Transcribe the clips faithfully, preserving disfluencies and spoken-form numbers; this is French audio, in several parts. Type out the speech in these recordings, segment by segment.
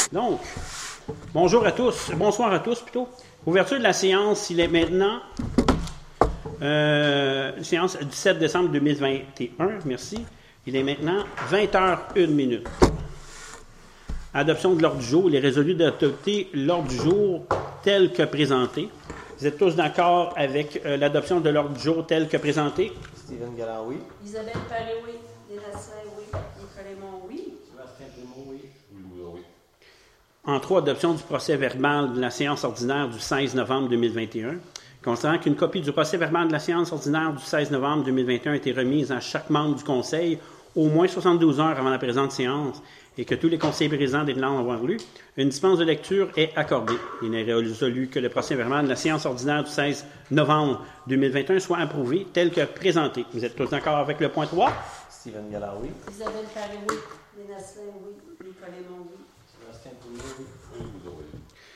Donc, bonjour à tous, bonsoir à tous plutôt. Ouverture de la séance, il est maintenant euh, séance du sept décembre deux mille vingt et un, merci. Il est maintenant vingt heures une minute. Adoption de l'ordre du jour, il est résolu d'adopter l'ordre du jour tel que présenté. Vous êtes tous d'accord avec euh, l'adoption de l'ordre du jour tel que présenté? Stephen Gallard, oui. Isabelle Paré, oui. Desracins, oui. Nicolas Raymond, oui. Sébastien Primo, oui. Louis Mouzon, oui. En trois, adoption du procès verbal de la séance ordinaire du seize novembre deux mille vingt et un. Considérant qu'une copie du procès verbal de la séance ordinaire du seize novembre deux mille vingt et un a été remise à chaque membre du Conseil au moins soixante-douze heures avant la présente séance et que tous les conseillers présents déclarent avoir lu, une dispense de lecture est accordée. Il est résolu que le procès verbal de la séance ordinaire du seize novembre deux mille vingt et un soit approuvé tel que présenté. Vous êtes tous d'accord avec le point trois? Stephen Gallard, oui. Isabelle Paré, oui. Desracins, oui. Nicolas Raymond, oui. Sébastien Primo, oui. Louis Mouzon, oui.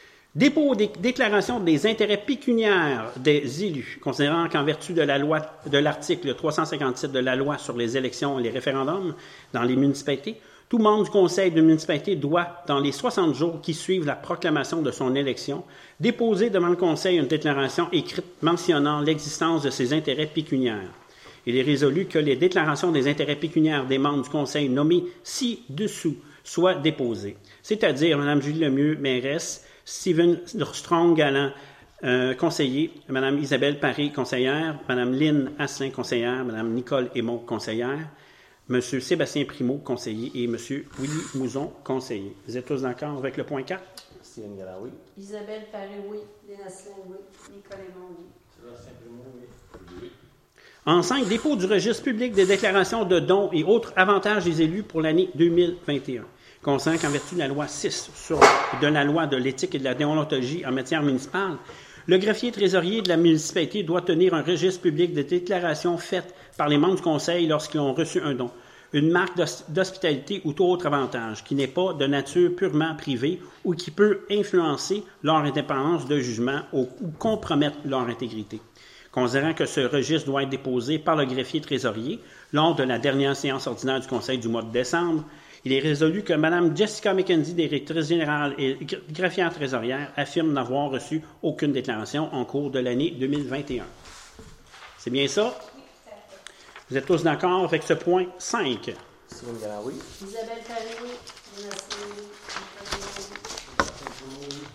Dépôt des déclarations des intérêts pécuniaires des élus, considérant qu'en vertu de la loi de l'article trois cent cinquante-sept de la loi sur les élections et les référendums dans les municipalités, tout membre du conseil de municipalité doit, dans les soixante jours qui suivent la proclamation de son élection, déposer devant le conseil une déclaration écrite mentionnant l'existence de ses intérêts pécuniaires. Il est résolu que les déclarations des intérêts pécuniaires des membres du conseil nommés ci-dessous soient déposées, c'est-à-dire Mme Julie Lemieux, mairesse, Stephen Strong-Galland, euh, conseiller, Mme Isabelle Paré, conseillère, Mme Lynne Asselin, conseillère, Mme Nicole Aymon, conseillère, M. Sébastien Primo, conseiller, et M. Willy Mouzon, conseiller. Vous êtes tous d'accord avec le point quatre? Stephen Gallard, oui. Isabelle Paré, oui. Desracins, oui. Nicolas Raymond, oui. Sébastien Primo, oui. Louis, oui. En cinq, dépôt du registre public des déclarations de dons et autres avantages des élus pour l'année deux mille vingt et un. Concernant qu'en vertu de la loi six sur, de la loi de l'éthique et de la déontologie en matière municipale, le greffier trésorier de la municipalité doit tenir un registre public des déclarations faites par les membres du conseil lorsqu'ils ont reçu un don, une marque d'hospitalité ou tout autre avantage qui n'est pas de nature purement privée ou qui peut influencer leur indépendance de jugement ou compromettre leur intégrité. Considérant que ce registre doit être déposé par le greffier trésorier lors de la dernière séance ordinaire du conseil du mois de décembre, il est résolu que Mme Jessica McKenzie, directrice générale et greffière trésorière, affirme n'avoir reçu aucune déclaration en cours de l'année deux mille vingt et un. C'est bien ça? Vous êtes tous d'accord avec ce point cinq? Stephen Gallard, oui. Isabelle Paré, oui. Desracins, oui. Nicolas Raymond, oui.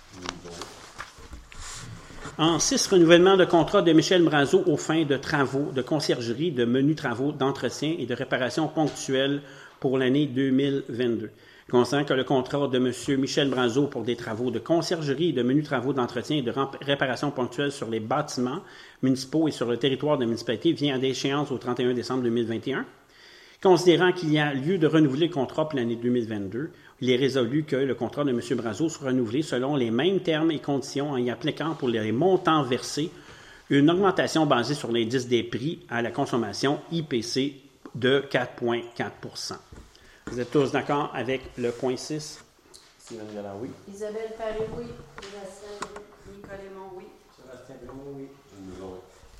En six, renouvellement de contrat de Michel Brazeau aux fins de travaux de conciergerie, de menus travaux d'entretien et de réparation ponctuelle pour l'année deux mille vingt-deux. Concernant que le contrat de M. Michel Brazeau pour des travaux de conciergerie et de menus travaux d'entretien et de réparation ponctuelle sur les bâtiments municipaux et sur le territoire de la municipalité vient à d'échéance au trente et un décembre deux mille vingt et un. Considérant qu'il y a lieu de renouveler le contrat pour l'année deux mille vingt-deux, il est résolu que le contrat de M. Brazeau soit renouvelé selon les mêmes termes et conditions en y appliquant pour les montants versés une augmentation basée sur l'indice des prix à la consommation I P C de quatre virgule quatre pour cent. Vous êtes tous d'accord avec le point six? Stephen Gallard, oui. Isabelle Paré, oui. Desracins, oui. Nicolas Raymond, oui. Sébastien Primo, oui. Louis Mouzon, oui.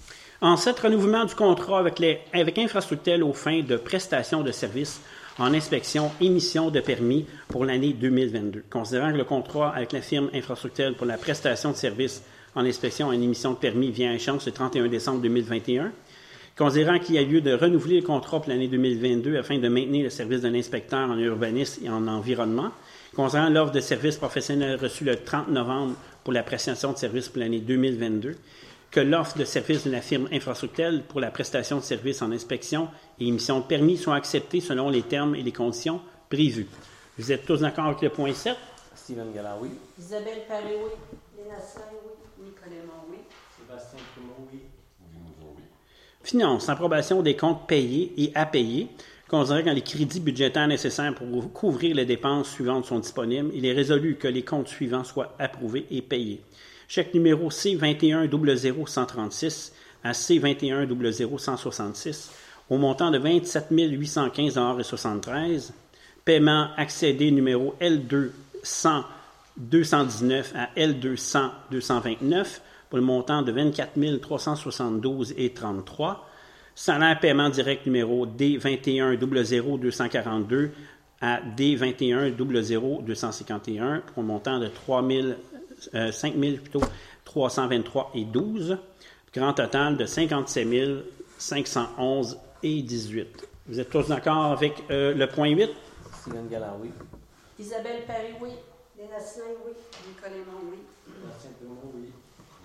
En sept, renouvellement du contrat avec, les, avec Infrastructel aux fins de prestation de services en inspection, émission de permis pour l'année deux mille vingt-deux. Considérant que le contrat avec la firme Infrastructel pour la prestation de services en inspection et en émission de permis vient à échéance le trente et un décembre deux mille vingt et un, considérant qu'il y a lieu de renouveler le contrat pour l'année deux mille vingt-deux afin de maintenir le service d'un inspecteur en urbanisme et en environnement, considérant l'offre de services professionnels reçue le trente novembre pour la prestation de services pour l'année deux mille vingt-deux, que l'offre de services de la firme Infrastructel pour la prestation de services en inspection et émission de permis soit acceptée selon les termes et les conditions prévues. Vous êtes tous d'accord avec le point sept? Stephen Gallard, oui. Isabelle Paré, oui. Desracins, oui. Nicolas Raymond, oui. Sébastien Primo, oui. Louis Mouzon, oui. Finance, approbation des comptes payés et à payer. Considérant que les crédits budgétaires nécessaires pour couvrir les dépenses suivantes sont disponibles, il est résolu que les comptes suivants soient approuvés et payés. Chèque numéro C vingt et un zéro zéro cent trente-six à C vingt et un zéro zéro cent soixante-six au montant de vingt-sept mille huit cent quinze dollars et soixante-treize. Paiement accédé numéro L deux cent deux cent dix-neuf à L deux cents deux cent vingt-neuf pour le montant de vingt-quatre mille trois cent soixante-douze et trente-trois. Salaire paiement direct numéro D vingt et un zéro zéro deux cent quarante-deux à D vingt et un zéro zéro deux cent cinquante et un pour un montant de trois mille, euh, cinq mille plutôt, trois cent vingt-trois et douze. Grand total de cinquante-sept mille cinq cent onze et dix-huit. Vous êtes tous d'accord avec euh, le point huit? Steven Galland, oui. Isabelle Paris, oui. Léna Saint, oui. Nicole Aymon, oui. Sébastien Primo, oui.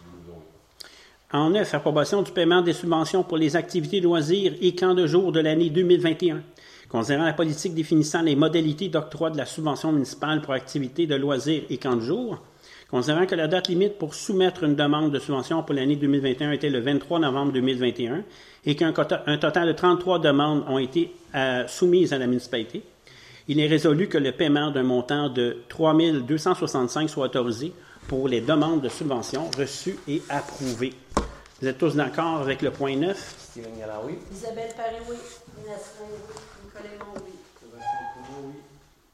En neuf, approbation du paiement des subventions pour les activités loisirs et camps de jour de l'année deux mille vingt et un. Considérant la politique définissant les modalités d'octroi de la subvention municipale pour activités de loisirs et camps de jour, considérant que la date limite pour soumettre une demande de subvention pour l'année deux mille vingt et un était le vingt-trois novembre deux mille vingt et un et qu'un un total de trente-trois demandes ont été euh, soumises à la municipalité, il est résolu que le paiement d'un montant de trois mille deux cent soixante-cinq soit autorisé pour les demandes de subvention reçues et approuvées. Vous êtes tous d'accord avec le point neuf? Steven Galland, oui. Isabelle Paris, oui. Léna Saint, oui. Nicole Aymon, oui. Sébastien Primo, oui.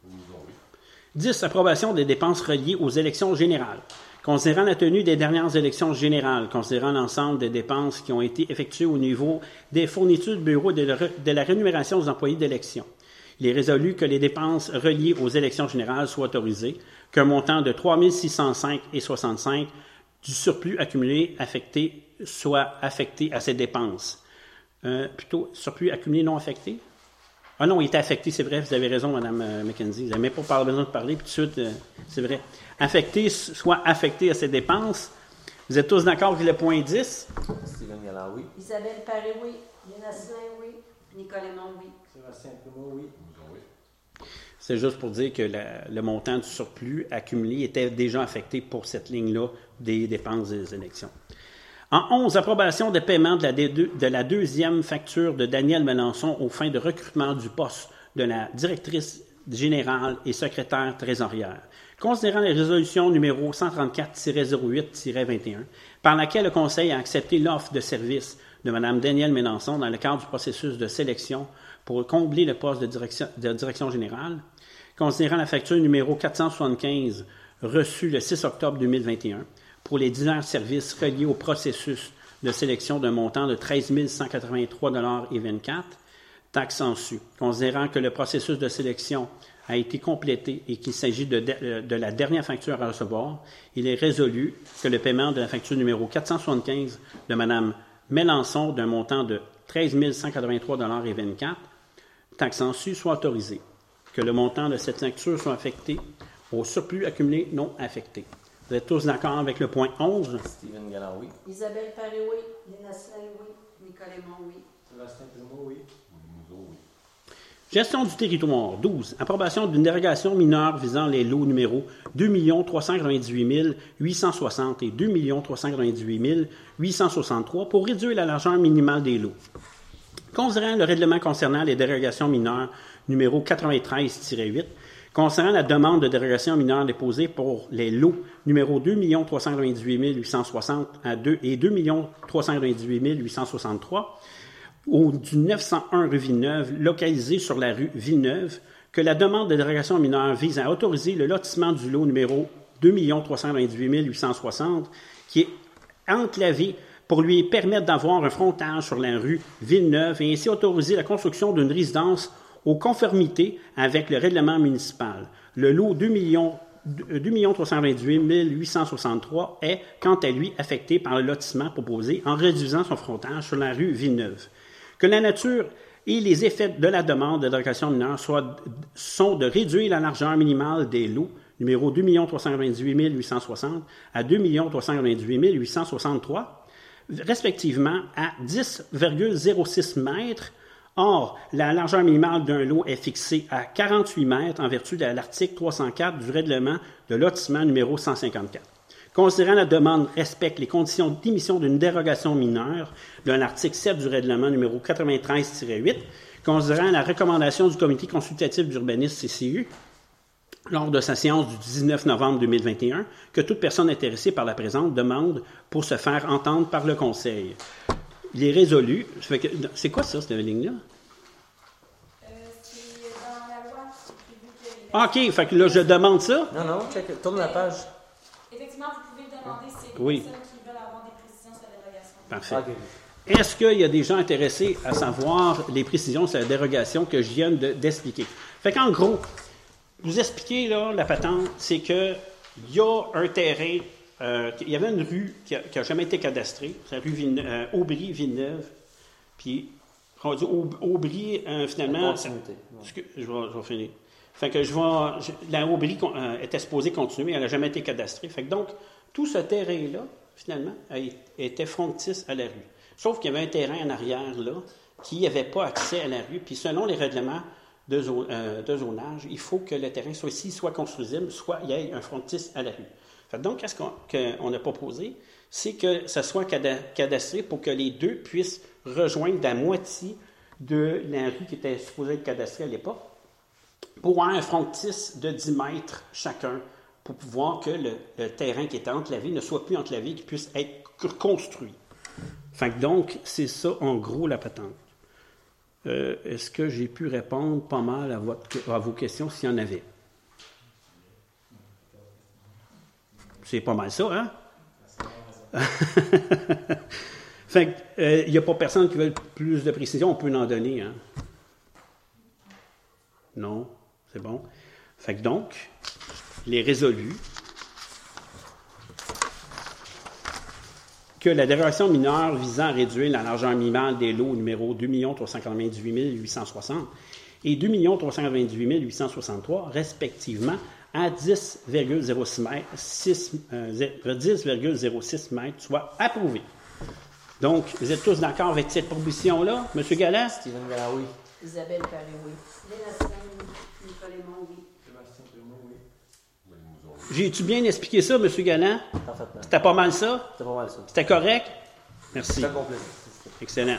dix. Approbation des dépenses reliées aux élections générales. Considérant la tenue des dernières élections générales, considérant l'ensemble des dépenses qui ont été effectuées au niveau des fournitures de bureau et de, la, de la rémunération aux employés d'élection, il est résolu que les dépenses reliées aux élections générales soient autorisées, qu'un montant de trois mille six cent cinq virgule soixante-cinq du surplus accumulé affecté soit affecté à ces dépenses. Euh, plutôt, surplus accumulé non affecté? Ah non, il était affecté, c'est vrai, vous avez raison, Mme euh, McKenzie. Vous n'avez même pas besoin de parler, puis tout de suite, euh, c'est vrai. Affecté, soit affecté à ces dépenses. Vous êtes tous d'accord avec le point dix? Steven Galland, oui. Isabelle Paris, oui. Léna Saint, oui. Nicole Aymon, oui. Sébastien Primo, oui. C'est juste pour dire que la, le montant du surplus accumulé était déjà affecté pour cette ligne-là des dépenses des élections. En onze, approbation de paiement de la, de la deuxième facture de Daniel Mélenchon aux fins de recrutement du poste de la directrice générale et secrétaire trésorière. Considérant les résolutions numéro cent trente-quatre zéro huit vingt et un, par laquelle le Conseil a accepté l'offre de service de Mme Danielle Mélenchon dans le cadre du processus de sélection pour combler le poste de direction, de direction générale, considérant la facture numéro quatre cent soixante-quinze reçue le six octobre deux mille vingt et un pour les divers services reliés au processus de sélection d'un montant de treize mille cent quatre-vingt-trois dollars et vingt-quatre, taxes en su. Considérant que le processus de sélection a été complété et qu'il s'agit de, de, de la dernière facture à recevoir, il est résolu que le paiement de la facture numéro quatre cent soixante-quinze de Mme Mélenchon d'un montant de treize mille cent quatre-vingt-trois dollars et vingt-quatre, taxes en su, soit autorisé. Que le montant de cette facture soit affecté au surplus accumulé non affecté. Vous êtes tous d'accord avec le point onze? Steven Galland, oui. Isabelle Paris, oui. Léna Saint, oui. Nicole Aymon, oui. Sébastien Primo, oui. Gestion du territoire. douze. Approbation d'une dérogation mineure visant les lots numéros deux millions trois cent quatre-vingt-dix-huit mille huit cent soixante et deux millions trois cent quatre-vingt-dix-huit mille huit cent soixante-trois pour réduire la largeur minimale des lots. Considérant le règlement concernant les dérogations mineures numéro quatre-vingt-treize huit, concernant la demande de dérogation mineure déposée pour les lots numéro deux millions trois cent quatre-vingt-dix-huit mille huit cent soixante à deux et deux millions trois cent quatre-vingt-dix-huit mille huit cent soixante-trois, au du neuf cent un rue Villeneuve, localisé sur la rue Villeneuve, que la demande de dérogation mineure vise à autoriser le lotissement du lot numéro deux millions trois cent quatre-vingt-dix-huit mille huit cent soixante, qui est enclavé pour lui permettre d'avoir un frontage sur la rue Villeneuve et ainsi autoriser la construction d'une résidence aux conformités avec le règlement municipal. Le lot deux millions trois cent vingt-huit mille huit cent soixante-trois est, quant à lui, affecté par le lotissement proposé en réduisant son frontage sur la rue Villeneuve. Que la nature et les effets de la demande de dérogation mineure soient, sont de réduire la largeur minimale des lots numéro deux millions trois cent quatre-vingt-dix-huit mille huit cent soixante à deux millions trois cent quatre-vingt-dix-huit mille huit cent soixante-trois, respectivement à dix virgule zéro six mètres. Or, la largeur minimale d'un lot est fixée à quarante-huit mètres en vertu de l'article trois cent quatre du règlement de lotissement numéro cent cinquante-quatre. Considérant la demande respecte les conditions d'émission d'une dérogation mineure de l'article sept du règlement numéro quatre-vingt-treize huit, considérant la recommandation du Comité consultatif d'urbanisme C C U lors de sa séance du dix-neuf novembre deux mille vingt et un, que toute personne intéressée par la présente demande pour se faire entendre par le Conseil. Il est résolu. C'est quoi ça, cette ligne-là? Euh, c'est dans la loi. J'ai vu que... OK, fait que là, je demande ça. Non, non, check, tourne la page. Effectivement, vous pouvez demander si les Oui. personnes qui veulent avoir des précisions sur la dérogation. Parfait. OK. Est-ce qu'il y a des gens intéressés à savoir les précisions sur la dérogation que je viens de, d'expliquer? Fait qu'en gros, vous expliquez là, la patente, c'est qu'il y a un terrain, euh, il y avait une rue qui n'a jamais été cadastrée, c'est la rue Villeneuve, euh, Aubry-Villeneuve, puis rendu Aub- Aubry, euh, finalement... Continuité. Je vais, je vais finir. Fait que je vais, je- la Aubry euh, était supposée continuer, elle n'a jamais été cadastrée. Fait que donc, tout ce terrain-là, finalement, a- était frontice à la rue. Sauf qu'il y avait un terrain en arrière, là, qui n'avait pas accès à la rue. Puis selon les règlements de, zo- euh, de zonage, il faut que le terrain soit ici, soit construisible, soit il y ait un frontice à la rue. Fait que donc, qu'est-ce qu'on, qu'on a proposé? C'est que ça soit cada- cadastré pour que les deux puissent rejoindre la moitié de la rue qui était supposée être cadastrée à l'époque, pour avoir un frontice de dix mètres chacun, pour pouvoir que le, le terrain qui était enclavé ne soit plus enclavé, qu'il puisse être construit. Fait que donc, c'est ça, en gros, la patente. Euh, est-ce que j'ai pu répondre pas mal à, votre, à vos questions, s'il y en avait? C'est pas mal ça, hein? Fait que, euh, il n'y a pas personne qui veut plus de précision, on peut en donner, hein? Non? C'est bon? Fait que donc, les résolus que la dérogation mineure visant à réduire la largeur minimale des lots numéro deux millions trois cent quatre-vingt-dix-huit mille huit cent soixante et deux millions trois cent quatre-vingt-dix-huit mille huit cent soixante-trois, respectivement, à dix virgule zéro six mètres, six, euh, dix virgule zéro six mètres, soit approuvé. Donc, vous êtes tous d'accord avec cette proposition-là, M. Galland? Steven Galland, oui. Isabelle Paré, oui. Léna Saint, oui. Nicolas Raymond, oui. Sébastien Plumeau, oui. J'ai-tu bien expliqué ça, M. Galland? Parfaitement. C'était pas mal ça? C'était pas mal ça. C'était correct? Merci. C'était complet. Excellent.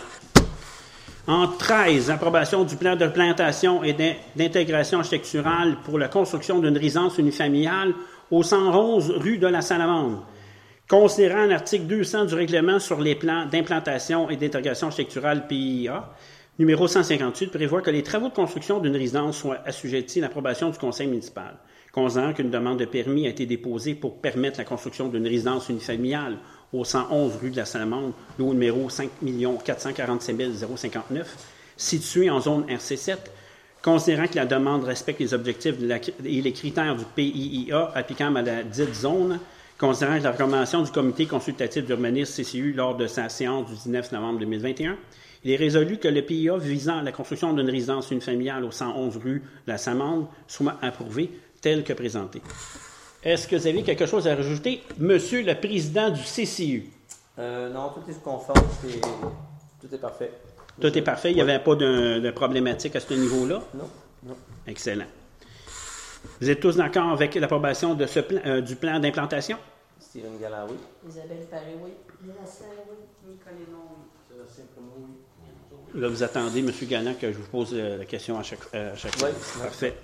En treize, approbation du plan de plantation et d'in- d'intégration architecturale pour la construction d'une résidence unifamiliale au cent onze rue de la Salamande. Considérant l'article deux cents du règlement sur les plans d'implantation et d'intégration architecturale P I A, numéro cent cinquante-huit, prévoit que les travaux de construction d'une résidence soient assujettis à l'approbation du conseil municipal. Considérant qu'une demande de permis a été déposée pour permettre la construction d'une résidence unifamiliale au cent onze rue de la Salamande, lot numéro cinq millions quatre cent quarante-sept mille cinquante-neuf, située en zone R C sept, considérant que la demande respecte les objectifs de la- et les critères du P I I A applicables à la dite zone, considérant que la recommandation du comité consultatif d'urbanisme C C U lors de sa séance du dix-neuf novembre deux mille vingt et un, il est résolu que le P I A visant la construction d'une résidence unifamiliale au cent onze rue de la Salamande soit approuvé tel que présenté. Est-ce que vous avez quelque chose à rajouter, Monsieur le Président du C C U? Euh, non, tout est conforme. c'est- Tout est parfait. Tout est parfait, il n'y avait pas de, de problématique à ce niveau-là? Non, non. Excellent. Vous êtes tous d'accord avec l'approbation de ce plan, euh, du plan d'implantation? Steven Galland, oui. Isabelle Paré, oui. Léna Saint, oui. Nicolas Raymond, oui. Sébastien Plumeau, oui. Là, vous attendez, M. Galland, que je vous pose euh, la question à chaque, euh, à chaque fois. Oui. Parfait.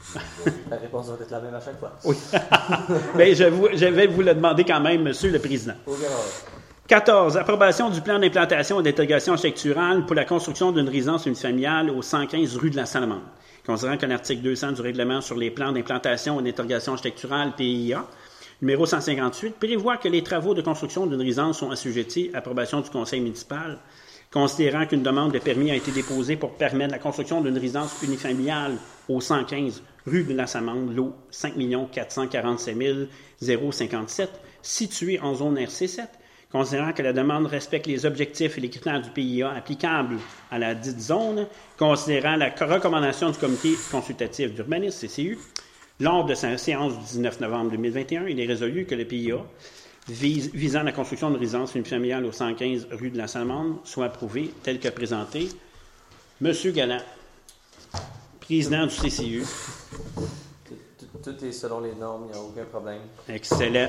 La réponse va être la même à chaque fois. Oui. Bien, je, vous- je vais vous le demander quand même, Monsieur le Président. Au garage. quatorze. Approbation du plan d'implantation et d'intégration architecturale pour la construction d'une résidence unifamiliale au cent quinze rue de la Salamande. Considérant que l'article deux cents du règlement sur les plans d'implantation et d'intégration architecturale P I A, numéro cent cinquante-huit, prévoit que les travaux de construction d'une résidence sont assujettis à l'approbation du conseil municipal, considérant qu'une demande de permis a été déposée pour permettre la construction d'une résidence unifamiliale au cent quinze rue de la Salamande, lot cinq millions quatre cent quarante-sept mille cinquante-sept, située en zone R C sept, considérant que la demande respecte les objectifs et les critères du P I A applicables à la dite zone, considérant la recommandation du comité consultatif d'urbanisme, C C U, lors de sa séance du dix-neuf novembre deux mille vingt et un, il est résolu que le P I A vise- visant la construction de résidence unifamiliale au cent quinze rue de la Salamande soit approuvé tel que présenté. Monsieur Galland, président du C C U. Tout, tout- tout est selon les normes, il n'y a aucun problème. Excellent.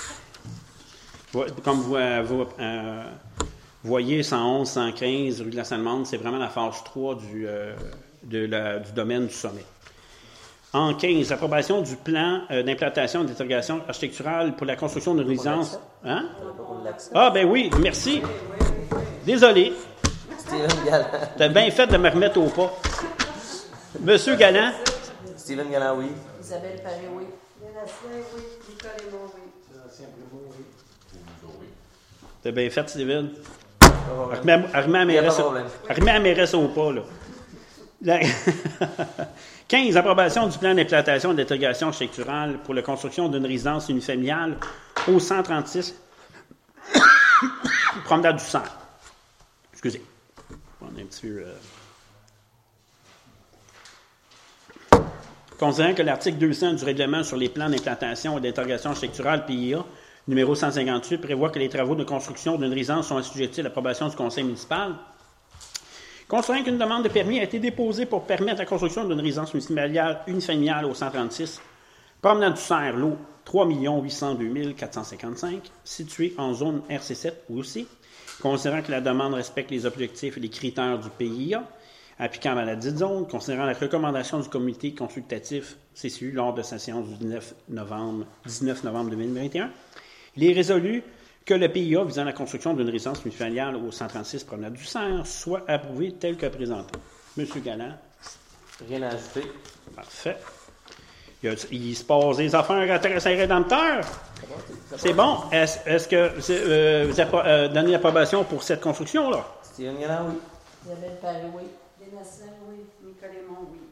Vo- Comme vous, euh, vous, euh, voyez, cent onze, cent quinze rue de la Salamande, c'est vraiment la phase trois du, euh, de la- du domaine du sommet. En quinze, approbation du plan euh, d'implantation et d'interrogation architecturale pour la construction d'une résidence. Hein? On l'accepte. Ah, ben oui, merci. Désolé. Steven Galland. T'as bien fait de me remettre au pas. Monsieur Galland, Steven Galland, oui. Isabelle Paré, oui. Léna Saint, oui. Nicolas Raymond, oui. Sébastien Plumeau, oui. t'as bien fait, Steven. Arrimez à- arrimez à Il y a pas mairesse- de problème. arrimez à mairesse au pas, là. La- quinze. Approbation du plan d'implantation et d'intégration architecturale pour la construction d'une résidence unifamiliale au cent trente-six Promenade du Cerf. Excusez. On est un petit peu... euh, Considérant que l'article deux cents du règlement sur les plans d'implantation et d'interrogation architecturale P I A, numéro cent cinquante-huit, prévoit que les travaux de construction d'une résidence sont assujettis à l'approbation du conseil municipal. Considérant qu'une demande de permis a été déposée pour permettre la construction d'une résidence unifamiliale, unifamiliale au cent trente-six, Promenade du Cerf, lot trois millions huit cent deux mille quatre cent cinquante-cinq, située en zone R C sept aussi, considérant que la demande respecte les objectifs et les critères du P I A, applicables à la dite zone, considérant la recommandation du comité consultatif C C U lors de sa séance du dix-neuf novembre deux mille vingt et un, il est résolu que le P I A visant la construction d'une résidence unifamiliale au cent trente-six Promenade du Cerf soit approuvé tel que présenté. Monsieur Galland. Rien à ajouter. Parfait. Il, y a- il se passe des affaires à Terre Rédempteur. C'est bon. Est-ce est-ce que c'est, euh, vous avez euh, donné l'approbation pour cette construction-là? Steven Galland, oui. Isabelle Paré, oui. Léna Saint, oui. Nicolas Raymond, oui.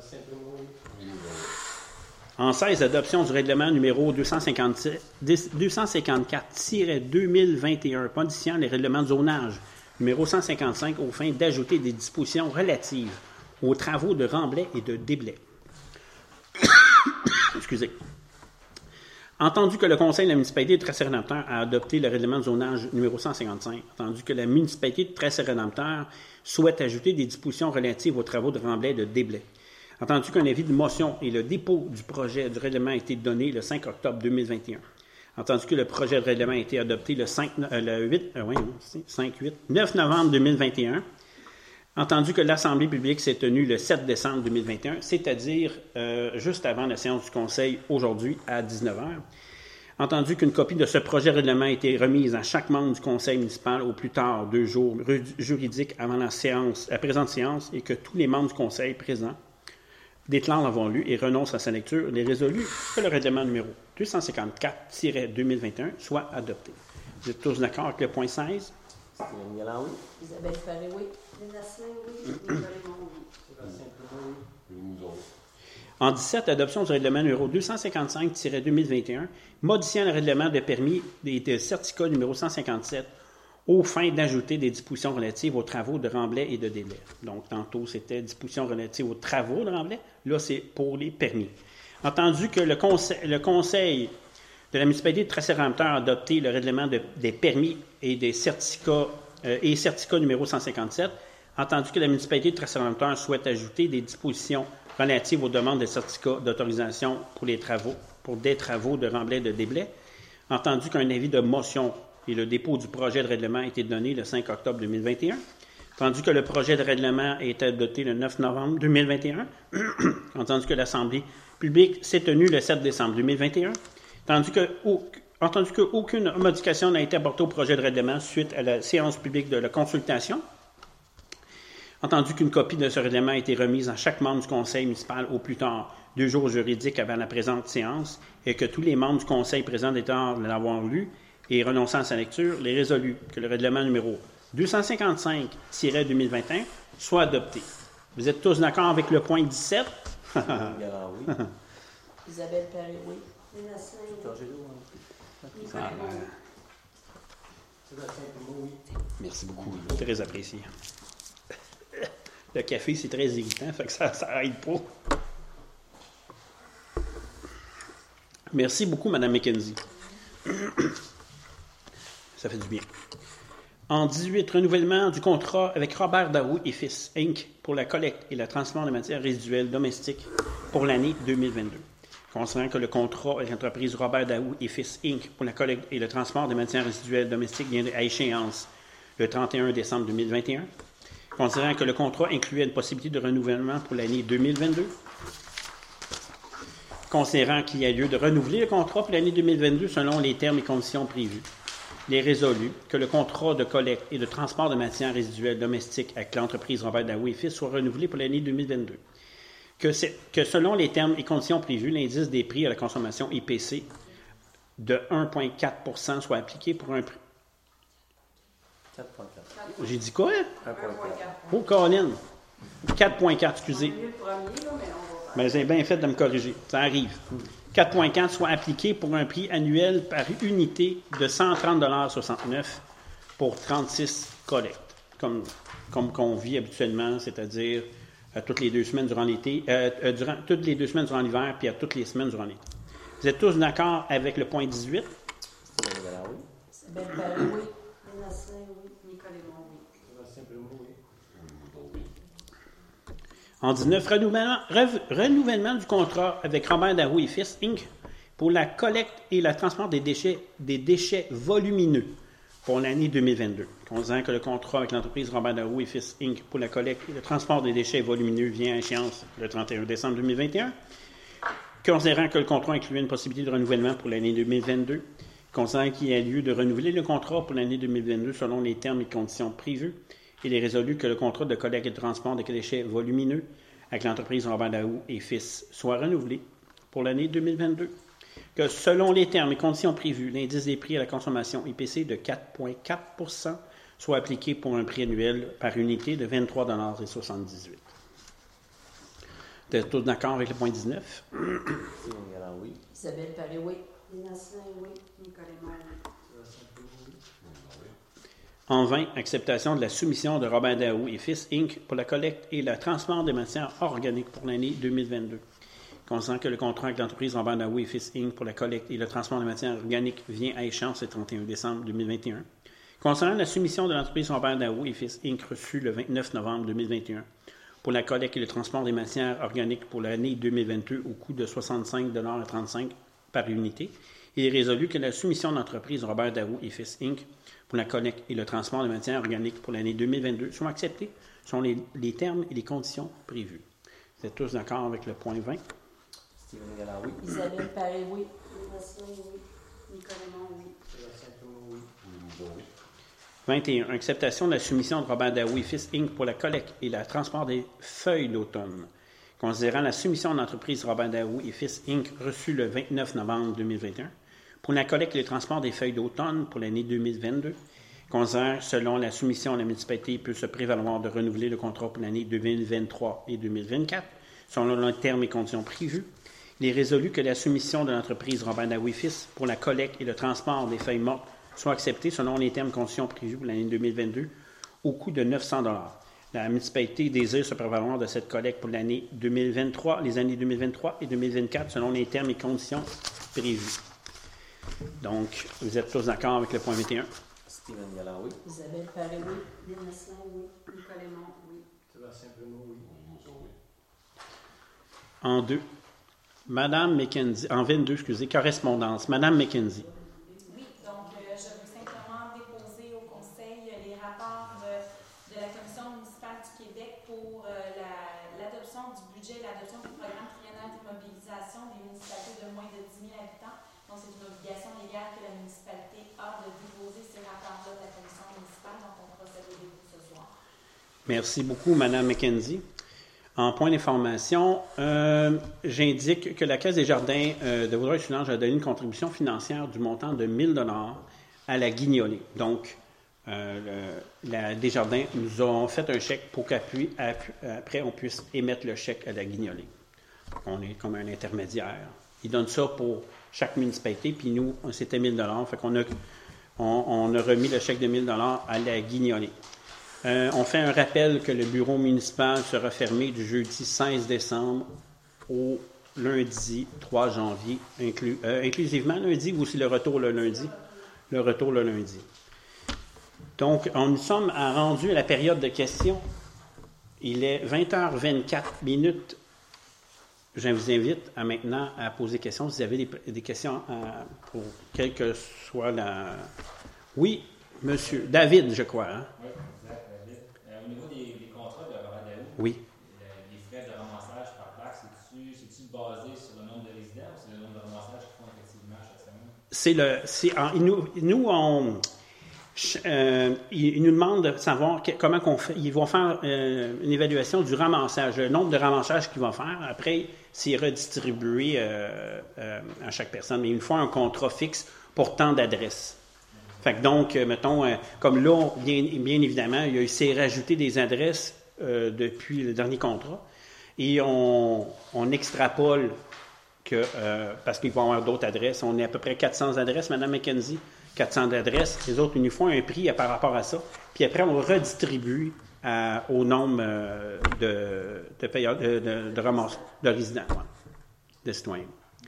En seize, adoption du règlement numéro deux cent cinquante-sept deux cent cinquante-quatre deux mille vingt et un, modifiant les règlements de zonage numéro cent cinquante-cinq aux fins d'ajouter des dispositions relatives aux travaux de remblai et de déblai. Excusez. Entendu que le Conseil de la municipalité de Tressé-Rédempteur a adopté le règlement de zonage numéro cent cinquante-cinq, entendu que la municipalité de Tressé-Rédempteur souhaite ajouter des dispositions relatives aux travaux de remblai et de déblai. Entendu qu'un avis de motion et le dépôt du projet du règlement a été donné le cinq octobre deux mille vingt et un. Entendu que le projet de règlement a été adopté le, cinq, euh, le huit, euh, oui, cinq, huit, neuf novembre deux mille vingt et un. Entendu que l'Assemblée publique s'est tenue le sept décembre deux mille vingt et un, c'est-à-dire euh, juste avant la séance du Conseil aujourd'hui à dix-neuf heures. Entendu qu'une copie de ce projet de règlement a été remise à chaque membre du Conseil municipal au plus tard deux jours juridiques avant la séance, la présente séance, et que tous les membres du Conseil présents déclarent l'avoir lu et renoncent à sa lecture, il est résolu que le règlement numéro deux cent cinquante-quatre deux mille vingt et un soit adopté. Vous êtes tous d'accord avec le point seize? Steven Galland, oui. Isabelle Paré, oui. Léna Saint, oui. Nicolas Raymond, oui. En dix-sept, adoption du règlement numéro deux cent cinquante-cinq deux mille vingt et un, modifiant le règlement de permis et de certificat numéro cent cinquante-sept aux fins d'ajouter des dispositions relatives aux travaux de remblai et de déblai. Donc, tantôt, c'était dispositions relatives aux travaux de remblai. Là, c'est pour les permis. Entendu que le conseil, le conseil de la municipalité de Tressé-Rédempteur a adopté le règlement de- des permis et des certificats euh, et certificat numéro cent cinquante-sept, entendu que la municipalité de Tressé-Rédempteur souhaite ajouter des dispositions relatives aux demandes de certificats d'autorisation pour les travaux, pour des travaux de remblai et de déblai, entendu qu'un avis de motion et le dépôt du projet de règlement a été donné le cinq octobre deux mille vingt et un, entendu que le projet de règlement a été adopté le neuf novembre deux mille vingt et un, entendu que l'Assemblée publique s'est tenue le sept décembre deux mille vingt et un, entendu que, au- entendu qu'aucune modification n'a été apportée au projet de règlement suite à la séance publique de la consultation, entendu qu'une copie de ce règlement a été remise à chaque membre du conseil municipal au plus tard deux jours juridiques avant la présente séance et que tous les membres du conseil présents déclarent l'avoir lu et renonçant à sa lecture, les résolus que le règlement numéro deux cent cinquante-cinq deux mille vingt et un soit adopté. Vous êtes tous d'accord avec le point dix-sept? Steven Galland, oui. Isabelle Paré, oui. Léna Saint, oui. Changer d'eau, hein. Nicolas Raymond, oui. Merci beaucoup. Très apprécié. Le café, c'est très irritant, fait que ça ça aide pas. Merci beaucoup, Mme McKenzie. Ça fait du bien. En dix-huit, renouvellement du contrat avec Robert Daou et Fils, Incorporé pour la collecte et le transport de matières résiduelles domestiques pour l'année deux mille vingt-deux. Considérant que le contrat avec l'entreprise Robert Daou et Fils, Incorporé pour la collecte et le transport des matières résiduelles domestiques vient à échéance le trente et un décembre deux mille vingt et un. Considérant que le contrat incluait une possibilité de renouvellement pour l'année deux mille vingt-deux. Considérant qu'il y a lieu de renouveler le contrat pour l'année deux mille vingt-deux selon les termes et conditions prévus. Il est résolu que le contrat de collecte et de transport de matières résiduelles domestiques avec l'entreprise Robert Daou et Fils soit renouvelé pour l'année deux mille vingt-deux. Que, c'est, que selon les termes et conditions prévus, l'indice des prix à la consommation I P C de un virgule quatre pour cent soit appliqué pour un prix. quatre virgule quatre. J'ai dit quoi? un virgule quatre. Oh, Colin. quatre virgule quatre, excusez. On a eu le premier, là, mais on va faire. Ben, c'est bien fait de me corriger. Ça arrive. quatre virgule quatre soit appliqué pour un prix annuel par unité de cent trente dollars soixante-neuf pour trente-six collectes, comme, comme qu'on vit habituellement, c'est-à-dire à toutes les deux semaines durant l'été, euh, euh, durant, toutes les deux semaines durant l'hiver, puis à toutes les semaines durant l'été. Vous êtes tous d'accord avec le point dix-huit? Stephen Gallard, oui. Isabelle Paré, oui. Lynn Asselin, oui. Nicole Aymon, oui. En dix-neuf, renouvellement, rev- renouvellement du contrat avec Robert Daou et Fils, Incorporé pour la collecte et le transport des déchets, des déchets volumineux pour l'année deux mille vingt-deux. Considérant que le contrat avec l'entreprise Robert Daou et Fils, Incorporé pour la collecte et le transport des déchets volumineux vient à échéance le trente et un décembre deux mille vingt et un. Considérant que le contrat incluait une possibilité de renouvellement pour l'année deux mille vingt-deux. Considérant qu'il y a lieu de renouveler le contrat pour l'année deux mille vingt-deux selon les termes et conditions prévus. Il est résolu que le contrat de collecte et de transport des déchets volumineux avec l'entreprise Robert Daou et Fils soit renouvelé pour l'année deux mille vingt-deux. Que selon les termes et conditions prévus, l'indice des prix à la consommation I P C de quatre virgule quatre pour cent soit appliqué pour un prix annuel par unité de vingt-trois dollars soixante-dix-huit. Vous êtes tous d'accord avec le point dix-neuf? Stephen Gallard, oui. Isabelle Paré, oui. Lynn Asselin, oui. Nicole Aymon, oui. En vingt, acceptation de la soumission de Robert Daou et Fils, Incorporé pour la collecte et le transport des matières organiques pour l'année deux mille vingt-deux. Considérant que le contrat avec l'entreprise Robert Daou et Fils, Incorporé pour la collecte et le transport des matières organiques vient à échéance le trente et un décembre deux mille vingt et un. Concernant la soumission de l'entreprise Robert Daou et Fils, Incorporé reçue le vingt-neuf novembre deux mille vingt et un pour la collecte et le transport des matières organiques pour l'année deux mille vingt-deux au coût de soixante-cinq dollars trente-cinq par unité, il est résolu que la soumission de l'entreprise Robert Daou et Fils, Incorporé pour la collecte et le transport des matières organiques pour l'année deux mille vingt-deux sont acceptés selon les, les termes et les conditions prévues. Vous êtes tous d'accord avec le point vingt? Stephen Gallard, oui. Isabelle Paré, oui. Lynn Asselin, oui. Nicole Aymon, oui. vingt et un. Acceptation de la soumission de Robert Daou et Fils, Incorporé pour la collecte et le transport des feuilles d'automne. Considérant la soumission de l'entreprise Robert Daou et Fils, Incorporé reçue le vingt-neuf novembre deux mille vingt et un pour la collecte et le transport des feuilles d'automne pour l'année deux mille vingt-deux. Considérant, selon la soumission, la municipalité peut se prévaloir de renouveler le contrat pour l'année deux mille vingt-trois et deux mille vingt-quatre, selon les termes et conditions prévus. Il est résolu que la soumission de l'entreprise Robert Daou et Fils pour la collecte et le transport des feuilles mortes soit acceptée selon les termes et conditions prévus pour l'année deux mille vingt-deux au coût de neuf cents dollars. La municipalité désire se prévaloir de cette collecte pour l'année deux mille vingt-trois, les années deux mille vingt-trois et deux mille vingt-quatre selon les termes et conditions prévus. Donc, vous êtes tous d'accord avec le point vingt et un? Stephen Gallard, oui. Isabelle Paré, oui. Lynn Asselin, oui. Nicole Aymon, oui. En deux. Madame McKenzie, en vingt-deux, excusez, correspondance. Madame McKenzie. Oui, donc euh, je veux simplement déposer au Conseil les rapports de, de la Commission municipale du Québec pour euh, la- l'adoption du budget, l'adoption du programme triennal d'immobilisation des municipalités de moins de dix mille habitants. Donc, c'est une obligation légale que la municipalité a de déposer ces rapports-là de la Commission municipale. Donc, on procède au début ce soir. Merci beaucoup, Madame McKenzie. En point d'information, euh, j'indique que la Caisse des jardins euh, de Vaudreuil-Soulanges a donné une contribution financière du montant de mille dollars à la Guignolée. Donc, euh, le, la Desjardins nous ont fait un chèque pour qu'après après on puisse émettre le chèque à la Guignolée. On est comme un intermédiaire. Ils donnent ça pour chaque municipalité, puis nous, c'était mille dollars. Fait qu'on a, on, on a remis le chèque de mille dollars à la Guignolée. Euh, on fait un rappel que le bureau municipal sera fermé du jeudi seize décembre au lundi trois janvier, inclus, euh, inclusivement lundi ou aussi le retour le lundi. Le retour le lundi. Donc, on nous sommes rendus à la période de questions. Il est vingt heures vingt-quatre minutes. Je vous invite à maintenant à poser des questions. Si vous avez des, des questions à, pour quelle que soit la... Oui, monsieur. David, je crois. Hein? Oui, exact, David. Euh, au niveau des, des contrats de Robert Daou, Oui. le- les frais de ramassage par plaque, c'est-tu, c'est-tu basé sur le nombre de résidents ou c'est le nombre de ramassages qu'ils font effectivement chaque semaine? C'est le... c'est en- nous, nous, on... ch- euh, ils, ils nous demandent de savoir que- comment qu'on fait. Ils vont faire euh, une évaluation du ramassage, le nombre de ramassages qu'ils vont faire. Après, c'est redistribué euh, euh, à chaque personne. Mais il nous faut un contrat fixe pour tant d'adresses. Fait que donc, euh, mettons, euh, comme là, bien, bien évidemment, il s'est rajouté des adresses euh, depuis le dernier contrat et on, on extrapole que, euh, parce qu'il va y avoir d'autres adresses, on est à peu près quatre cents adresses, Mme McKenzie, quatre cents adresses. Les autres, ils nous font un prix par rapport à ça. Puis après, on redistribue à, au nombre euh, de, de, payeurs, de, de, de, ramasse, de résidents, ouais, de citoyens.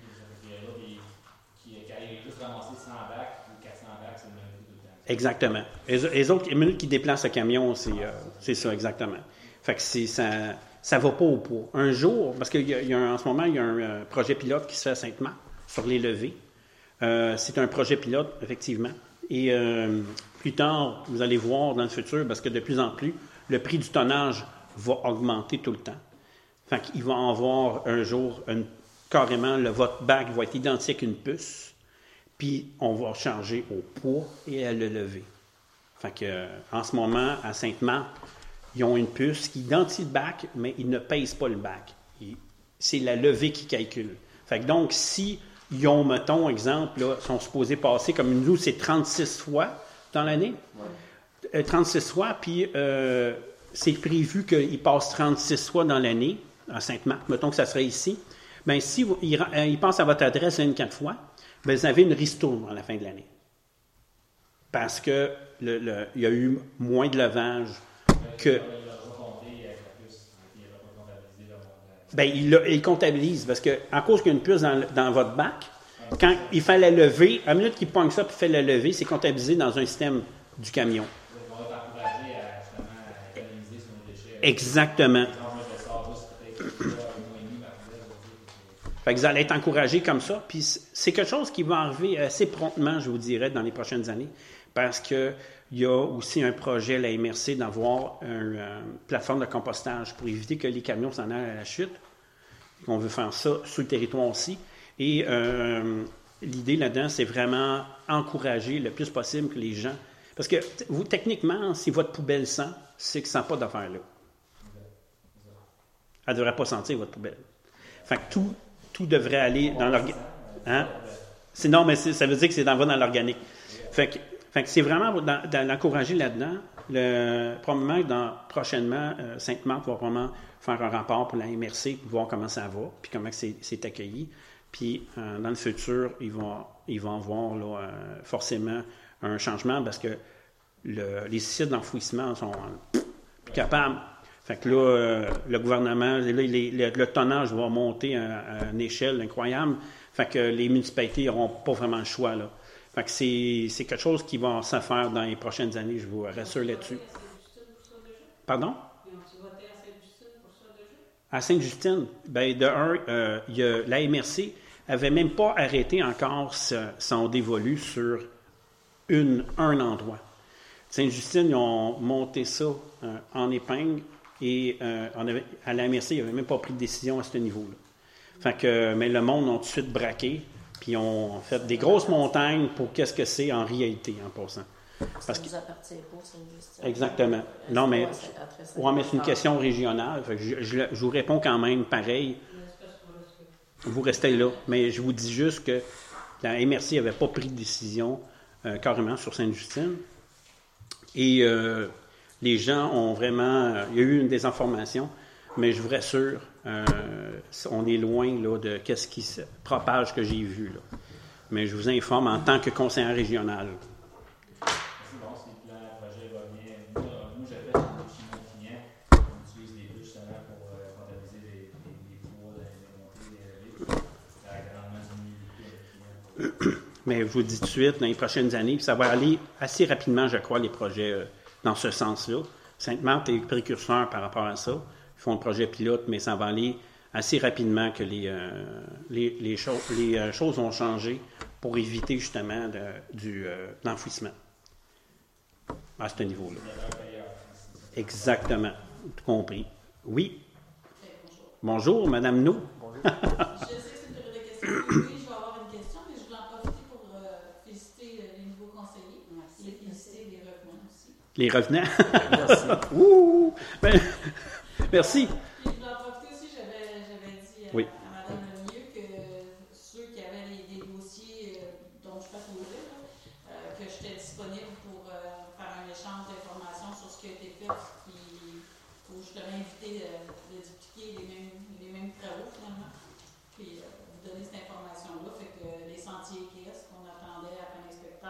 Exactement. Les, les autres, les minutes qui déplacent le camion, c'est, euh, c'est ça, exactement. Fait que c'est, ça ça va pas au poids. Un jour, parce qu'il y a, il y a un, en ce moment, il y a un euh, projet pilote qui se fait à Sainte-Marthe sur les levées. Euh, c'est un projet pilote, effectivement. Et euh, plus tard, vous allez voir dans le futur, parce que de plus en plus, le prix du tonnage va augmenter tout le temps. Fait qu'il va en avoir un jour, une, carrément, le votre bac va être identique à une puce. Puis on va changer au poids et à le lever. Fait que, euh, en ce moment, à Sainte-Marthe, ils ont une puce qui identifie le bac, mais ils ne pèsent pas le bac. Ils, c'est la levée qui calcule. Fait que donc, si ils ont, mettons, exemple, là, sont supposés passer, comme nous, c'est trente-six fois dans l'année. Ouais. Euh, trente-six fois, puis euh, c'est prévu qu'ils passent trente-six fois dans l'année, à Sainte-Marthe, mettons que ça serait ici. Bien, si vous, ils, euh, ils passent à votre adresse vingt-quatre fois, bien, vous avez une ristourne à la fin de l'année. Parce que le, le, il y a eu moins de levage que... Bien, il, le, il comptabilise, parce que à cause qu'il y a une puce dans, dans votre bac, quand il fait la levée, à la minute qu'il pogne ça et fait la levée, c'est comptabilisé dans un système du camion. On va t'encourager à justement à économiser sur nos déchets. Exactement. Fait que vous allez être encouragés comme ça. Puis c'est quelque chose qui va arriver assez promptement, je vous dirais, dans les prochaines années, parce qu'il y a aussi un projet, la M R C, d'avoir une euh, plateforme de compostage pour éviter que les camions s'en aillent à la chute. On veut faire ça sur le territoire aussi. Et euh, l'idée là-dedans, c'est vraiment encourager le plus possible que les gens... Parce que vous, techniquement, si votre poubelle sent, c'est que ça n'a pas d'affaire là. Elle ne devrait pas sentir votre poubelle. Fait que tout... Tout devrait aller dans l'organique. Hein? C'est, non, mais c'est, ça veut dire que c'est dans, va dans l'organique. Fait que, fait que c'est vraiment dans, dans l'encourager là-dedans. Le, probablement que dans, prochainement, euh, Sainte-Marthe va vraiment faire un rapport pour la M R C pour voir comment ça va, puis comment c'est, c'est accueilli. Puis euh, dans le futur, ils vont, ils vont avoir là, euh, forcément un changement parce que le, les sites d'enfouissement sont euh, plus capables. Fait que là, euh, le gouvernement, là, les, le, le tonnage va monter à, à une échelle incroyable. Fait que les municipalités n'auront pas vraiment le choix, là. Fait que c'est, c'est quelque chose qui va se faire dans les prochaines années, je vous rassure là-dessus. Pardon? À Sainte-Justine? Bien, de un, euh, il y a, la M R C n'avait même pas arrêté encore ce, son dévolu sur une, un endroit. Sainte-Justine, ils ont monté ça euh, en épingle. Et euh, on avait, à la M R C, il n'y avait même pas pris de décision à ce niveau-là. Fait que, mais le monde a tout de suite braqué, puis on fait des grosses montagnes pour qu'est-ce que c'est en réalité, en passant. Parce ça que vous appartient pas, c'est juste... Exactement. Non, mais, ouais, mais c'est une question régionale. Fait que je, je, je vous réponds quand même pareil. Vous restez là. Mais je vous dis juste que la M R C n'avait pas pris de décision euh, carrément sur Sainte-Justine. Et... Euh, les gens ont vraiment... Euh, il y a eu une désinformation, mais je vous rassure, euh, on est loin là, de qu'est-ce qui se propage que j'ai vu. Là. Mais je vous informe en tant que conseiller régional. C'est bon, c'est le projet va bien. Moi, j'ai fait chez mon client, on utilise les deux justement pour euh, comptabiliser les, les, les poids, les montées, les relevés. Ça a grandement diminué les coûts avec le client. Mais je vous dis tout de suite, dans les prochaines années, ça va aller assez rapidement, je crois, les projets... Euh, dans ce sens-là. Sainte-Marthe est précurseur par rapport à ça. Ils font le projet pilote, mais ça va aller assez rapidement que les, euh, les, les, cho- les euh, choses vont changer pour éviter justement de, du, euh, l'enfouissement à ce niveau-là. Exactement. Tout compris. Oui. Bonjour, Bonjour Madame No. Bonjour. Je sais que c'est une période de questions. Oui, je vais avoir une question, mais je voulais en profiter pour euh, féliciter euh, les nouveaux conseillers. Merci. Et féliciter les revenants aussi. Les revenants. Merci. Ouh! Ben, merci. Puis je voulais en profiter aussi, j'avais, j'avais dit à, Oui. à Mme Lemieux que ceux qui avaient les, des dossiers euh, dont je faisais là, euh, que j'étais disponible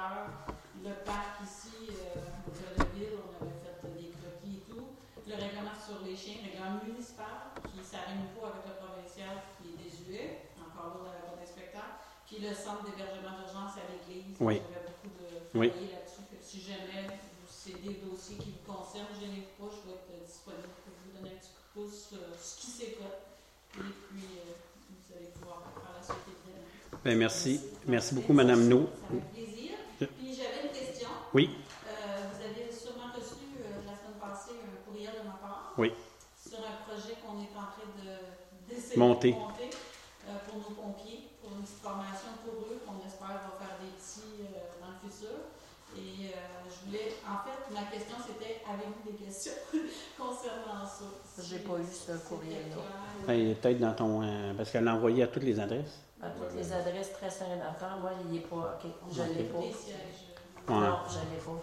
secteur, le parc ici, euh, de la ville, on avait fait des croquis et tout. Le règlement sur les chiens, le règlement municipal, qui s'arrime pas avec le provincial, qui est désuet, encore là, on n'avait pas d'inspecteur. Puis le centre d'hébergement d'urgence à l'église, Oui. j'avais beaucoup de Oui. travailler là-dessus. Que si jamais c'est des dossiers qui vous concernent, je n'ai pas, je vais être disponible pour vous donner un petit coup de pouce sur ce qui s'est fait. Et puis, euh, vous allez pouvoir faire la suite évidemment. Bien, merci. Merci beaucoup, Mme No. Ça fait plaisir. Puis j'avais une question. Oui. Euh, vous avez sûrement reçu euh, la semaine passée un courriel de ma part. Oui. Sur un projet qu'on est en train de, d'essayer Monter. de monter euh, pour nos pompiers, pour une petite formation pour eux, qu'on espère va faire des petits euh, dans le futur. Et euh, je voulais, en fait, ma question c'était, avez-vous des questions concernant ça? J'ai pas eu ce courriel-là. Ben, il est peut-être dans ton... euh, parce qu'elle l'a envoyé à toutes les adresses. À toutes les adresses très Saint-Rédempteur, moi, il n'est pas. OK, je ne l'ai pas. Des sièges. Ouais. Non, je ne l'ai pas.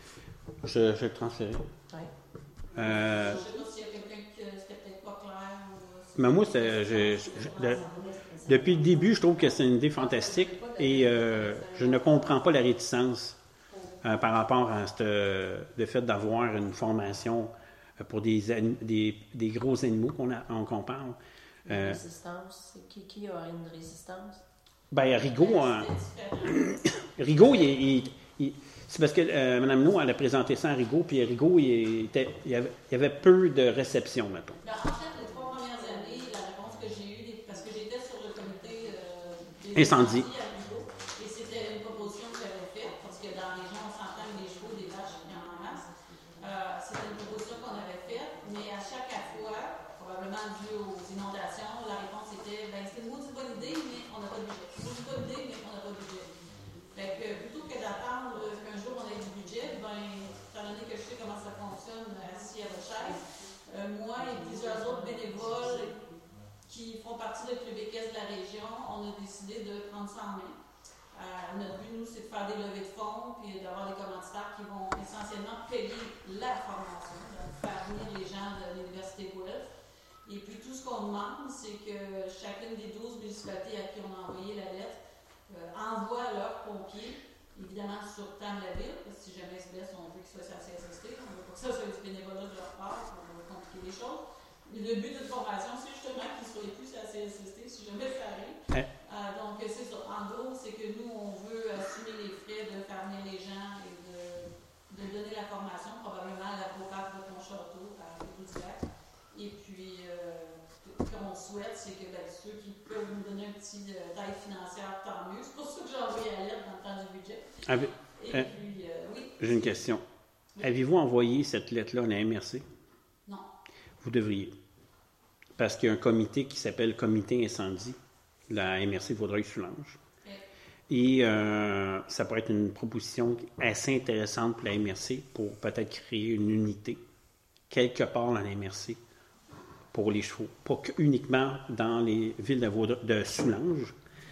Je, je vais le transférer. Oui. Euh, Je ne sais pas s'il y a quelqu'un qui c'était peut-être pas clair. Ou, mais moi, c'est, je, je- de- depuis le début, je trouve que c'est une idée fantastique et euh, je ne comprends pas la réticence euh, par rapport à cette, le fait d'avoir une formation euh, pour des, anim- des, des gros animaux qu'on, a, on- qu'on parle. Euh, Résistance. C'est qui, qui aurait une résistance? ben, Rigaud, euh, C'était différent. Rigaud, il, il- il- c'est parce que euh, Mme No, elle a présenté ça à Rigaud, puis Rigaud, il, était, il, y avait, il y avait peu de réception, mettons. Ben, en fait, les trois premières années, la réponse que j'ai eue, parce que j'étais sur le comité euh, des Incendie. à Rigaud, et c'était une proposition que j'avais faite, parce que dans les gens, on s'entend que les chevaux, des vaches, il y en a en masse. Euh, c'était une proposition qu'on avait faite, mais à chaque fois, probablement dû aux inondations, la réponse était, ben, c'est une maudite bonne idée, mais on n'a pas de budget. C'est une maudite bonne idée, mais on n'a pas de budget. Fait que plutôt que d'attendre qu'un jour on ait du budget, ben, étant donné que je sais comment ça fonctionne assis à votre chaise, euh, moi et plusieurs autres bénévoles qui font partie de Club Équestre de la région, on a décidé de prendre ça en main. Euh, notre but, nous, c'est de faire des levées de fonds puis d'avoir des commanditaires qui vont essentiellement payer la formation, donc faire venir les gens de l'Université Guelph. Et puis tout ce qu'on demande, c'est que chacune des douze municipalités à qui on a envoyé la lettre euh, envoie leurs pompiers, évidemment sur temps de la ville, parce que si jamais ils se blessent, on veut qu'ils soient sur la C S S T, on veut pas que ça soit du bénévolat de leur part, on veut compliquer les choses. Mais le but de cette formation, c'est justement qu'ils ne soient plus sur la C S S T si jamais ça arrive. Hein? Euh, donc c'est ça. En gros, c'est que nous, on veut assumer les frais de faire venir les gens et de, de donner la formation, probablement à la Pro-Pac de Pontchâteau, à Rivière. Et puis, euh, ce qu'on souhaite, c'est que ben, ceux qui peuvent nous donner un petit euh, aide financière, tant mieux. C'est pour ça que j'ai envoyé la lettre dans le temps du budget. Avez- Et hein? puis, euh, oui. J'ai une question. Oui. Avez-vous envoyé cette lettre-là à la M R C? Non. Vous devriez. Parce qu'il y a un comité qui s'appelle Comité Incendie, de la M R C de Vaudreuil-Soulanges. Oui. Et euh, ça pourrait être une proposition assez intéressante pour la M R C pour peut-être créer une unité quelque part dans la M R C pour les chevaux. Pas uniquement dans les villes de, Vaudre- de Soulanges,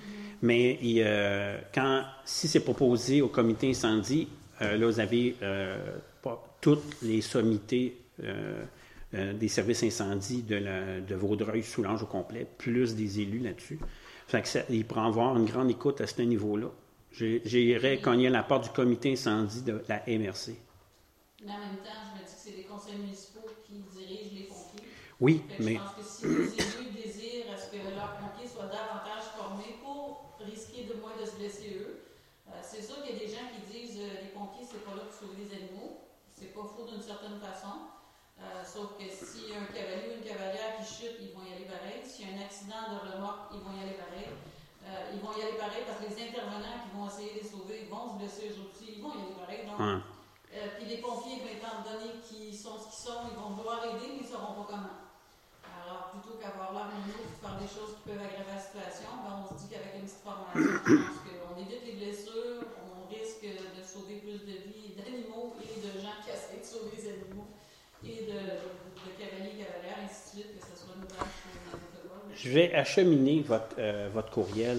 mais il, euh, quand, si c'est proposé au comité incendie, euh, là, vous avez euh, pas, toutes les sommités euh, euh, des services incendies de, la, de Vaudreuil-Soulanges au complet, plus des élus là-dessus. Fait que ça, il pourrait y avoir une grande écoute à ce niveau-là. J'ai- J'irais cogner à la porte du comité incendie de la M R C. Mais en même temps, je me dis que c'est les conseils municipaux qui dirigent les pompiers. Oui, Fait que mais je pense que si les élus désirent à ce que leurs pompiers soient davantage formés pour risquer de moins de se blesser eux, euh, c'est sûr qu'il y a des gens qui disent euh, les pompiers, c'est pas là pour sauver les animaux. C'est pas faux d'une certaine façon. Euh, sauf que s'il y a un cavalier ou une cavalière qui chute, ils vont y aller pareil. S'il y a un accident de remorque, ils vont y aller pareil. Euh, ils vont y aller pareil parce que les intervenants qui vont essayer de les sauver vont se blesser eux aussi. Ils vont y aller pareil. Donc, hein, euh, puis les pompiers, ben, étant donné qu'ils sont ce qu'ils sont, ils vont vouloir aider, mais ils ne sauront pas comment. Alors, plutôt qu'avoir l'air minot et faire des choses qui peuvent aggraver la situation, ben, on se dit qu'avec une petite formation, je pense qu'on évite les blessures, on risque de sauver plus de vies d'animaux et de gens qui essaient de sauver les animaux, et de, de, de cavaliers, cavalières, ainsi de suite, que ce soit une vache ou n'importe quoi. je vais acheminer votre, euh, votre courriel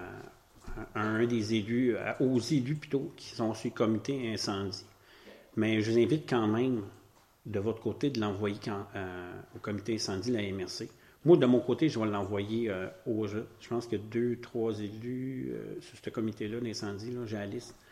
à, à un des élus, à- aux élus plutôt, qui sont sur le comité incendie. Mais je vous invite quand même, de votre côté, de l'envoyer quand, euh, au comité incendie de la M R C. Moi, de mon côté, je vais l'envoyer euh, aux... Je pense qu'il y a deux, trois élus euh, sur ce comité-là d'incendie. Là, j'ai la liste.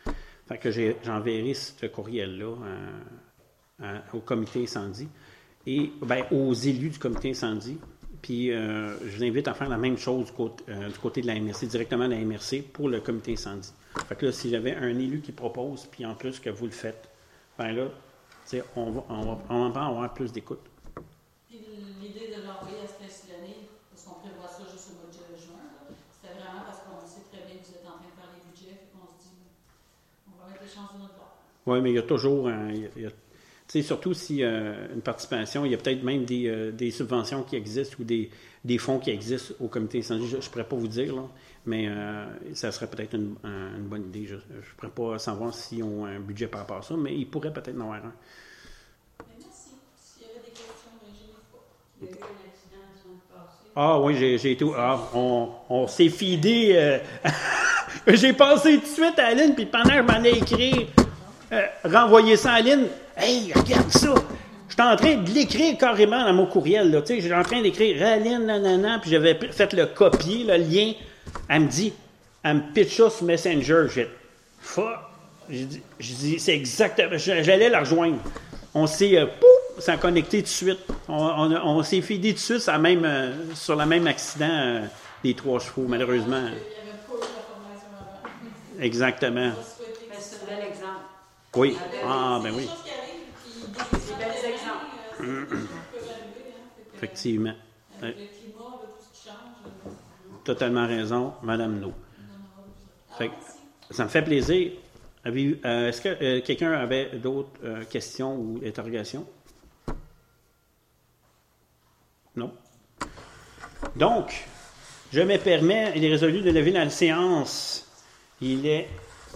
Fait que j'ai, j'enverrai ce courriel-là à, à, au comité incendie et ben, aux élus du comité incendie. Puis euh, je vous invite à faire la même chose du côté, euh, du côté de la M R C, directement de la M R C pour le comité incendie. Fait que là, si j'avais un élu qui propose, puis en plus que vous le faites, ben là, on va, on, va, on va avoir plus d'écoute. Puis l'idée de l'envoyer à cette année, parce qu'on prévoit ça juste au mois de juin, là, c'était vraiment parce qu'on sait très bien que vous êtes en train de faire les budgets, et qu'on se dit, on va mettre les chances de notre bord. Oui, mais il y a toujours un. Il y a, il y a, tu sais, surtout si euh, une participation, il y a peut-être même des, euh, des subventions qui existent ou des, des fonds qui existent au comité incendie. Je ne pourrais pas vous dire, là, mais euh, ça serait peut-être une, un, une bonne idée. Je ne pourrais pas savoir s'ils ont un budget par rapport à ça, mais ils pourraient peut-être en avoir un. Mais merci. S'il y avait des questions, ben, je n'ai pas. Il y a eu un accident la semaine passée. Ah oui, j'ai, j'ai été. Ah, on, on s'est fidé. Euh, j'ai pensé tout de suite à Aline, puis pendant que je m'en ai écrit, euh, renvoyer ça à Aline. Hey, regarde ça! J'étais en train de l'écrire carrément dans mon courriel. Là. J'étais en train d'écrire Aline, nanana, puis j'avais fait le copier, le lien. Elle me dit, elle me pitch ça sur Messenger. J'ai dit, fuck! J'ai dit, j'ai dit, c'est exactement. J'allais la rejoindre. On s'est, euh, pouf, s'est connecté tout de suite. On, on, on s'est fidé tout de suite sur, la même, euh, sur le même accident euh, des trois chevaux, malheureusement. Il n'y avait pas eu d'information avant. Exactement. Mais c'est un bel exemple. Oui. Ah, ben oui. Des bels exemples. Effectivement. Avec le climat, avec tout ce qui change. Totalement raison, Madame No. Fait que, ça me fait plaisir. Avez, euh, est-ce que euh, quelqu'un avait d'autres euh, questions ou interrogations? Non? Donc, je me permets, il est résolu de lever la séance. Il est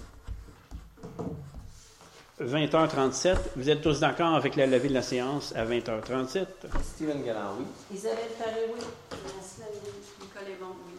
vingt heures trente-sept. Vous êtes tous d'accord avec la levée de la séance à vingt heures trente-sept? Steven Galland, oui. Isabelle Paré, oui. Merci, Nicolas Bon, oui.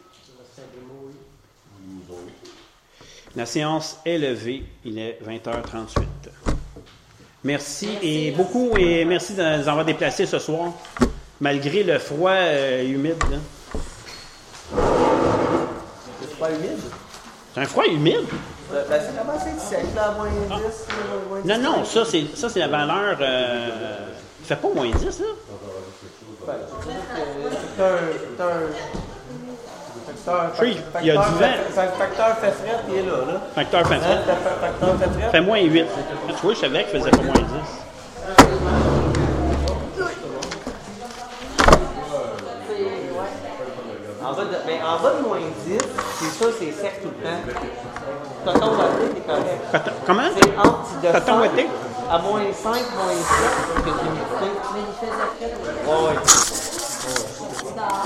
La séance est levée. Il est vingt heures trente-huit. Merci, merci et beaucoup et merci de nous avoir déplacés ce soir, malgré le froid euh, humide. Là. C'est pas humide? C'est un froid humide? Ben, ben, c'est commencé de sec, là, à moins dix. Ah. Moins dix Non, non, ça c'est, ça, c'est la valeur. Euh, ça fait pas moins dix, là? Ben, c'est un. C'est un. Facteur, Oui, il y a du vent. Le facteur fait frais, il est là. là. Facteur fait Hein, frais. le facteur fait frais. Fait moins huit. Tu vois, je savais qu'il faisait pas moins dix. En bas, de, ben, en bas de moins dix, c'est ça, c'est sec tout le temps. Coton watté, c'est correct. Coton- comment? C'est entre de Coton cinq watté? à moins cinq, moins sept que l'humidité. Mais il faisait frais. Ouais, ouais. Dehors.